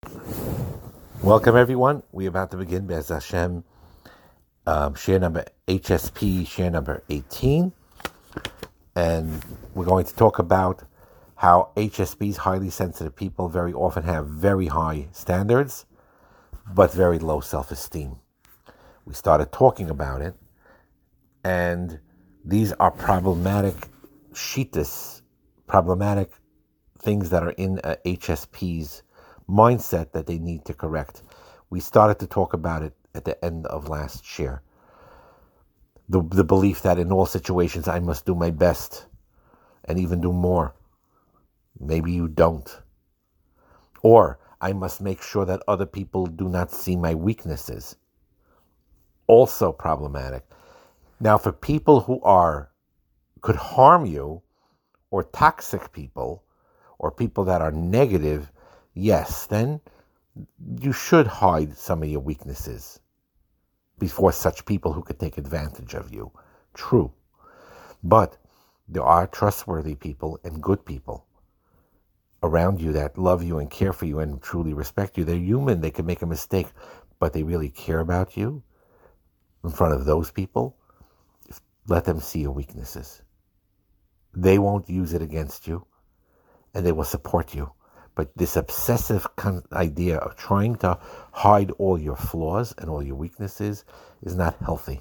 Welcome, everyone. We're about to begin Bez Hashem, share number HSP, share number 18. And we're going to talk about how HSPs, highly sensitive people, very often have very high standards, but very low self-esteem. We started talking about it, and these are problematic shittas, problematic things that are in a HSP's mindset that they need to correct. We started to talk about it at the end of last share. The belief that in all situations I must do my best and even do more. Maybe you don't. Or I must make sure that other people do not see my weaknesses. Also problematic. Now, for people who could harm you, or toxic people, or people that are negative, yes, then you should hide some of your weaknesses before such people who could take advantage of you. True. But there are trustworthy people and good people around you that love you and care for you and truly respect you. They're human. They can make a mistake, but they really care about you. In front of those people, let them see your weaknesses. They won't use it against you, and they will support you. But this obsessive idea of trying to hide all your flaws and all your weaknesses is not healthy.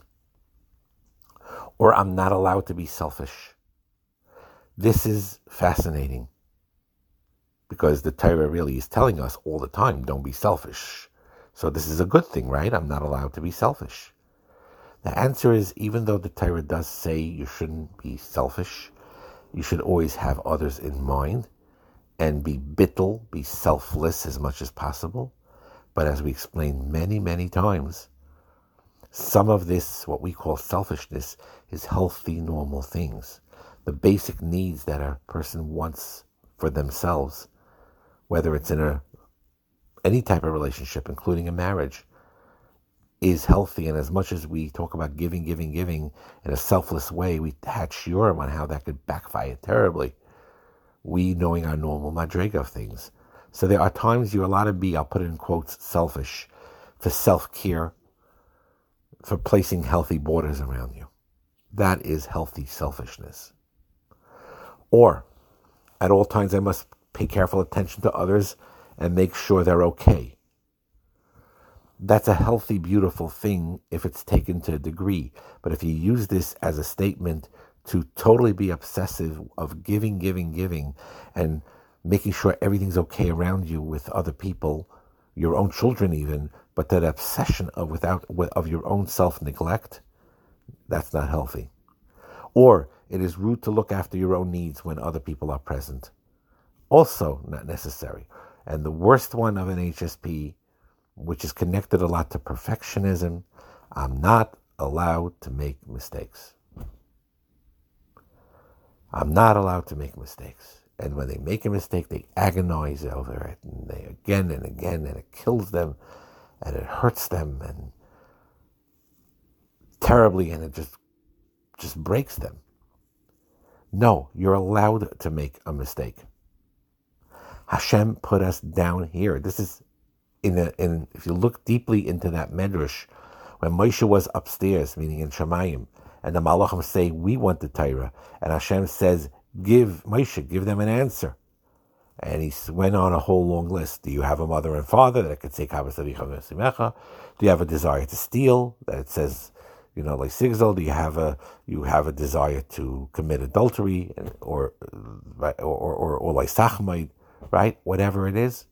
Or I'm not allowed to be selfish. This is fascinating, because the Torah really is telling us all the time, don't be selfish. So this is a good thing, right? I'm not allowed to be selfish. The answer is, even though the Torah does say you shouldn't be selfish, you should always have others in mind and be bittul, be selfless as much as possible. But as we explained many, many times, some of this, what we call selfishness, is healthy, normal things. The basic needs that a person wants for themselves, whether it's in any type of relationship, including a marriage, is healthy. And as much as we talk about giving in a selfless way, we had shurim on how that could backfire terribly. We knowing our normal madrega of things. So there are times you're allowed to be, I'll put it in quotes, selfish, for self-care, for placing healthy borders around you. That is healthy selfishness. Or, at all times I must pay careful attention to others and make sure they're okay. That's a healthy, beautiful thing if it's taken to a degree. But if you use this as a statement to totally be obsessive of giving, and making sure everything's okay around you with other people, your own children even, but that obsession of your own self-neglect, that's not healthy. Or it is rude to look after your own needs when other people are present. Also not necessary. And the worst one of an HSP, which is connected a lot to perfectionism, I'm not allowed to make mistakes. I'm not allowed to make mistakes. And when they make a mistake, they agonize over it, and they again and again, and it kills them, and it hurts them, and terribly, and it just breaks them. No, you're allowed to make a mistake. Hashem put us down here. This is if you look deeply into that medrash, when Moshe was upstairs, meaning in Shemayim, and the Malachim say, we want the Torah, and Hashem says, give them an answer. And he went on a whole long list. Do you have a mother and father that could say, do you have a desire to steal, that it says, like Sigzal? Do you have a desire to commit adultery, or like Sachmaid, right? Whatever it is.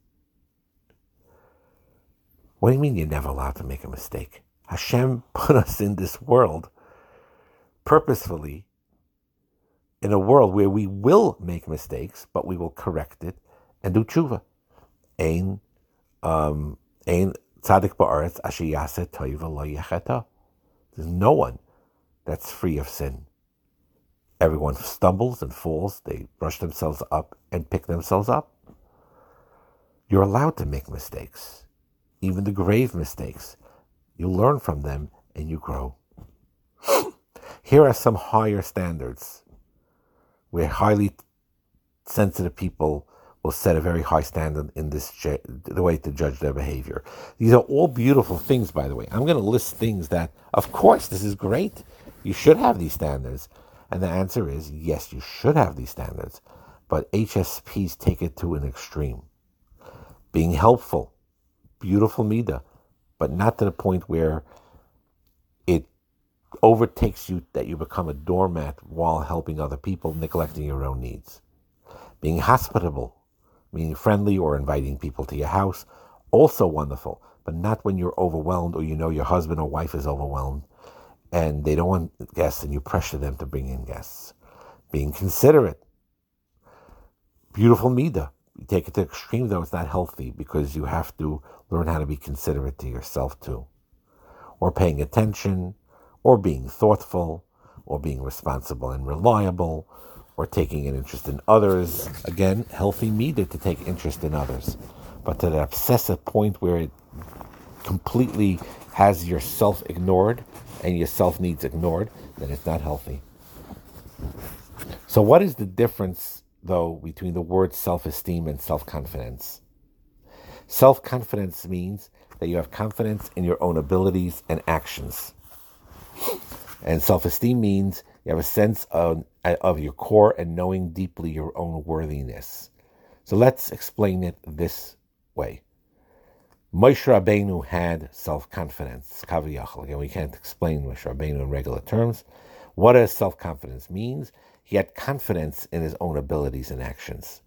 What do you mean you're never allowed to make a mistake? Hashem put us in this world purposefully, in a world where we will make mistakes, but we will correct it and do tshuva. Ein tzaddik ba'aretz asher yaseh toiv lo yecheta. There's no one that's free of sin. Everyone stumbles and falls. They brush themselves up and pick themselves up. You're allowed to make mistakes, even the grave mistakes. You learn from them and you grow. Here are some higher standards where highly sensitive people will set a very high standard in the way to judge their behavior. These are all beautiful things, by the way. I'm going to list things that, of course, this is great. You should have these standards. And the answer is, yes, you should have these standards. But HSPs take it to an extreme. Being helpful, beautiful midah, but not to the point where it overtakes you that you become a doormat while helping other people, neglecting your own needs. Being hospitable, meaning friendly or inviting people to your house, also wonderful, but not when you're overwhelmed or you know your husband or wife is overwhelmed and they don't want guests and you pressure them to bring in guests. Being considerate, beautiful midah. You take it to the extreme, though, it's not healthy because you have to learn how to be considerate to yourself too. Or paying attention, or being thoughtful, or being responsible and reliable, or taking an interest in others. Again, healthy midah to take interest in others. But to the obsessive point where it completely has yourself ignored and your self needs ignored, then it's not healthy. So what is the difference, though, between the words self-esteem and self-confidence? Self-confidence means that you have confidence in your own abilities and actions. And self-esteem means you have a sense of your core and knowing deeply your own worthiness. So let's explain it this way. Moshe Rabbeinu had self-confidence. Kaviyachal. Again, we can't explain Moshe Rabbeinu in regular terms. What does self-confidence means? He had confidence in his own abilities and actions.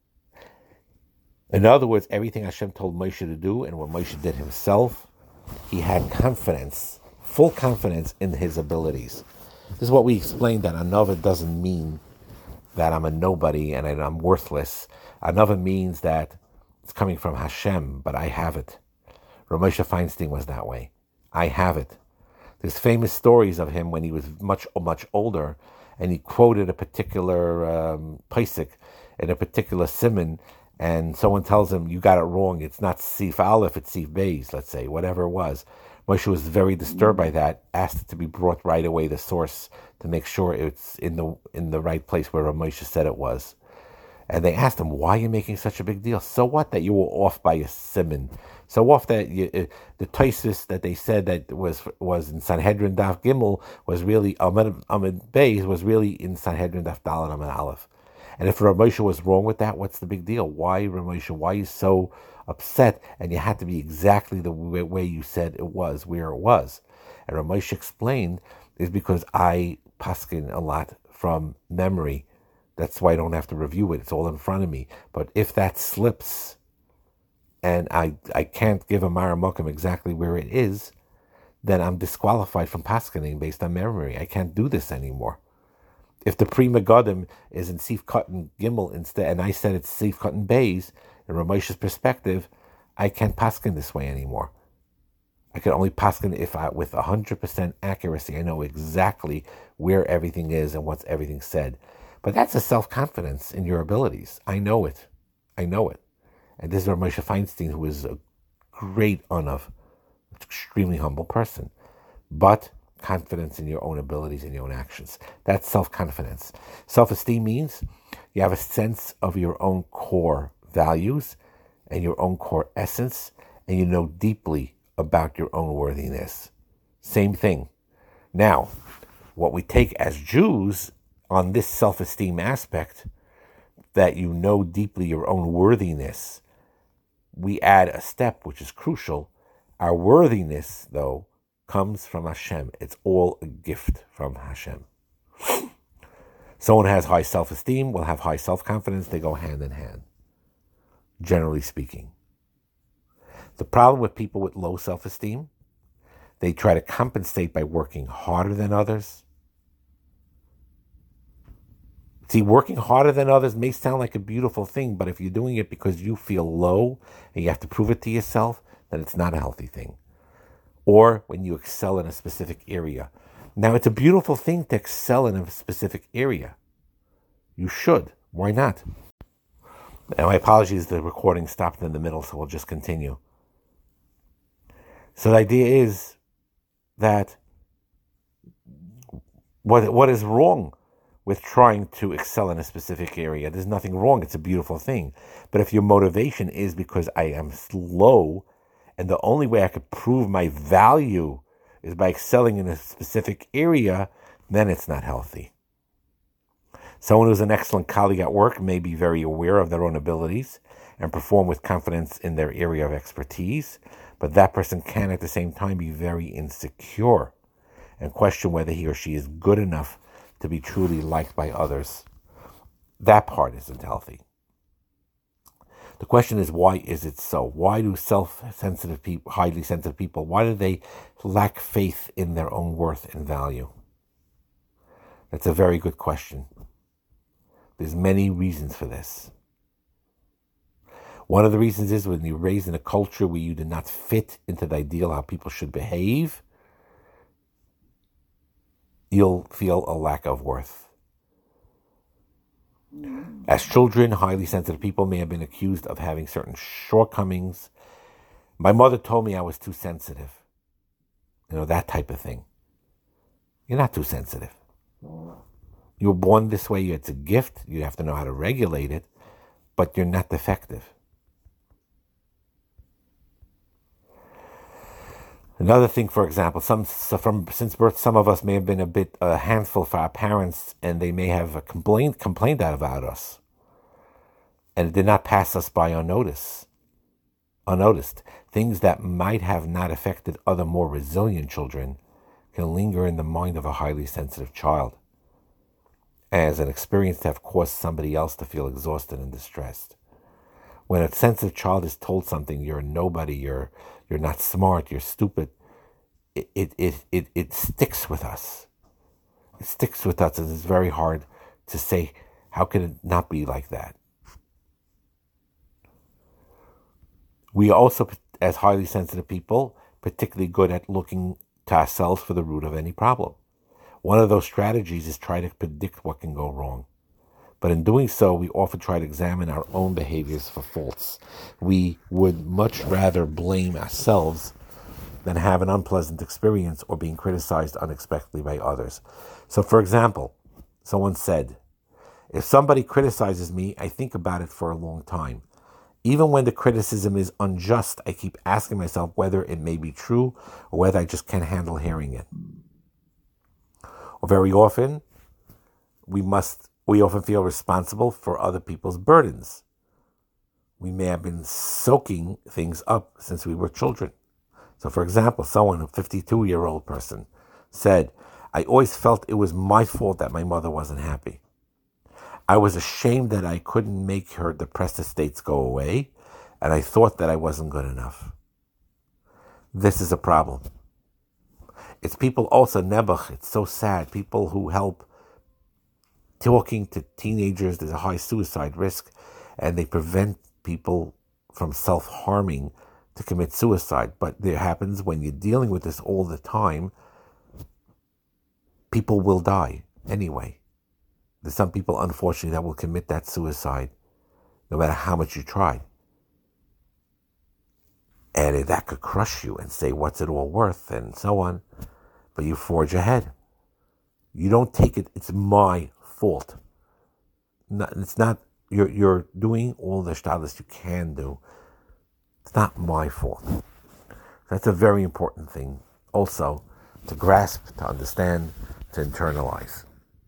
In other words, everything Hashem told Moshe to do and what Moshe did himself, he had confidence, full confidence in his abilities. This is what we explained, that anova doesn't mean that I'm a nobody and I'm worthless. Anova means that it's coming from Hashem, but I have it. Rav Moshe Feinstein was that way. I have it. There's famous stories of him when he was much, much older, and he quoted a particular Pesach in a particular simon, and someone tells him, you got it wrong. It's not Sif Aleph, it's Sif Beis, let's say, whatever it was. Moshe was very disturbed by that, asked it to be brought right away, the source, to make sure it's in the right place where Rav Moshe said it was. And they asked him, why are you making such a big deal? So what that you were off by a simon? So off that the Tosfos that they said that was in Sanhedrin Daf Gimel was really, Amid Beis was really in Sanhedrin Daf Dalet Amid Aleph. And if Rav Moshe was wrong with that, what's the big deal? Why, Rav Moshe, why are you so upset? And you had to be exactly the way you said it was, where it was. And Rav Moshe explained, is because I paskin a lot from memory. That's why I don't have to review it. It's all in front of me. But if that slips and I can't give a Maramokim exactly where it is, then I'm disqualified from paskining based on memory. I can't do this anymore. If the Pri Megadim is in Sif Katan Gimel instead, and I said it's Sif Katan Beis, in Rav Moshe's perspective, I can't paskin this way anymore. I can only paskin if with 100% accuracy I know exactly where everything is and what's everything said. But that's a self-confidence in your abilities. I know it. And this is Rav Moshe Feinstein, who is a great Anav, extremely humble person. But confidence in your own abilities and your own actions. That's self-confidence. Self-esteem means you have a sense of your own core values and your own core essence, and you know deeply about your own worthiness. Same thing. Now, what we take as Jews on this self-esteem aspect, that you know deeply your own worthiness, we add a step which is crucial. Our worthiness, though, comes from Hashem. It's all a gift from Hashem. Someone has high self-esteem will have high self-confidence. They go hand in hand, generally speaking. The problem with people with low self-esteem, they try to compensate by working harder than others. See, working harder than others may sound like a beautiful thing, but if you're doing it because you feel low and you have to prove it to yourself, then it's not a healthy thing. Or when you excel in a specific area. Now, it's a beautiful thing to excel in a specific area. You should. Why not? And my apologies, the recording stopped in the middle, so we'll just continue. So the idea is that what is wrong with trying to excel in a specific area. There's nothing wrong. It's a beautiful thing. But if your motivation is because I am slow and the only way I could prove my value is by excelling in a specific area, then it's not healthy. Someone who's an excellent colleague at work may be very aware of their own abilities and perform with confidence in their area of expertise, but that person can at the same time be very insecure and question whether he or she is good enough to be truly liked by others. That part isn't healthy. The question is, why is it so? Why do self-sensitive people, highly sensitive people, why do they lack faith in their own worth and value? That's a very good question. There's many reasons for this. One of the reasons is when you're raised in a culture where you do not fit into the ideal how people should behave, you'll feel a lack of worth. As children, highly sensitive people may have been accused of having certain shortcomings. My mother told me I was too sensitive. That type of thing. You're not too sensitive. You were born this way. It's a gift. You have to know how to regulate it, but you're not defective. Another thing, for example, since birth, some of us may have been a handful for our parents, and they may have complained about us, and it did not pass us by unnoticed. Things that might have not affected other more resilient children can linger in the mind of a highly sensitive child as an experience to have caused somebody else to feel exhausted and distressed. When a sensitive child is told something, you're a nobody, you're not smart, you're stupid, it sticks with us. It sticks with us, and it's very hard to say, how can it not be like that? We also, as highly sensitive people, particularly good at looking to ourselves for the root of any problem. One of those strategies is try to predict what can go wrong. But in doing so, we often try to examine our own behaviors for faults. We would much rather blame ourselves than have an unpleasant experience or being criticized unexpectedly by others. So, for example, someone said, if somebody criticizes me, I think about it for a long time. Even when the criticism is unjust, I keep asking myself whether it may be true or whether I just can't handle hearing it. Or very often, we often feel responsible for other people's burdens. We may have been soaking things up since we were children. So, for example, a 52-year-old person, said, I always felt it was my fault that my mother wasn't happy. I was ashamed that I couldn't make her depressed states go away, and I thought that I wasn't good enough. This is a problem. It's people also, nebuch, it's so sad, people who help talking to teenagers, there's a high suicide risk, and they prevent people from self-harming to commit suicide. But there happens when you're dealing with this all the time, people will die anyway. There's some people, unfortunately, that will commit that suicide no matter how much you try. And that could crush you and say, what's it all worth, and so on. But you forge ahead. You don't take it, it's my fault. It's not, you're doing all the shtadlus you can do. It's not my fault. That's a very important thing also to grasp, to understand, to internalize.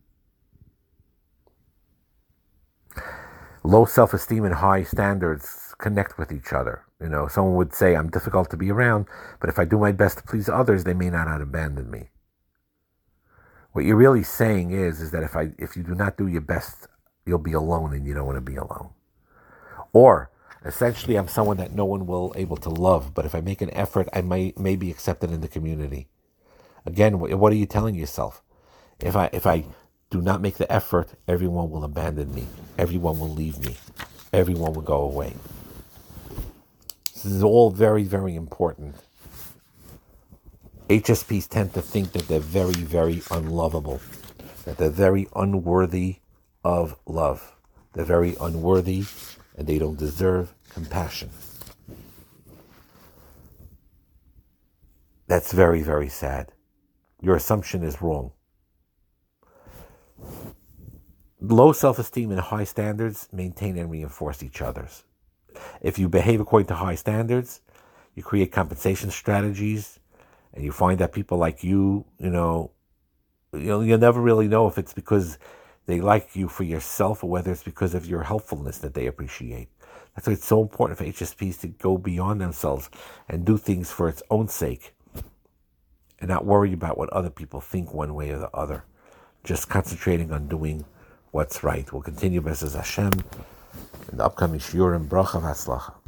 Low self-esteem and high standards connect with each other. Someone would say, I'm difficult to be around, but if I do my best to please others, they may not abandon me. What you're really saying is that if you do not do your best, you'll be alone and you don't want to be alone. Or, essentially, I'm someone that no one will able to love, but if I make an effort, I may be accepted in the community. Again, what are you telling yourself? If I do not make the effort, everyone will abandon me. Everyone will leave me. Everyone will go away. This is all very, very important. HSPs tend to think that they're very, very unlovable, that they're very unworthy of love. They're very unworthy and they don't deserve compassion. That's very, very sad. Your assumption is wrong. Low self-esteem and high standards maintain and reinforce each other's. If you behave according to high standards, you create compensation strategies, and you find that people like you'll never really know if it's because they like you for yourself or whether it's because of your helpfulness that they appreciate. That's why it's so important for HSPs to go beyond themselves and do things for its own sake and not worry about what other people think one way or the other. Just concentrating on doing what's right. We'll continue, B'ezras Hashem, in the upcoming Shiurim. Bracha v'Hatzlacha.